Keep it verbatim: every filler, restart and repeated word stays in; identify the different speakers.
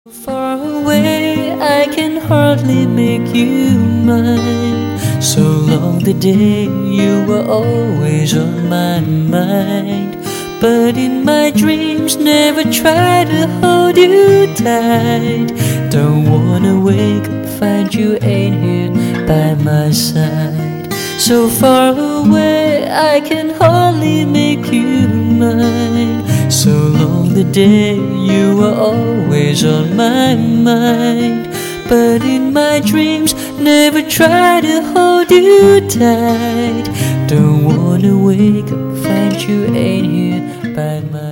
Speaker 1: Far away, I can hardly make you mine. So long the day you were always on my mind. But in my dreams, never try to hold you tight. Don't wanna wake up, find you ain't here by my side. So far away, I can hardly make you mine. So long the day you were always on my mind. But in my dreams, never try to hold you tight. Don't wanna wake up, find you ain't here by my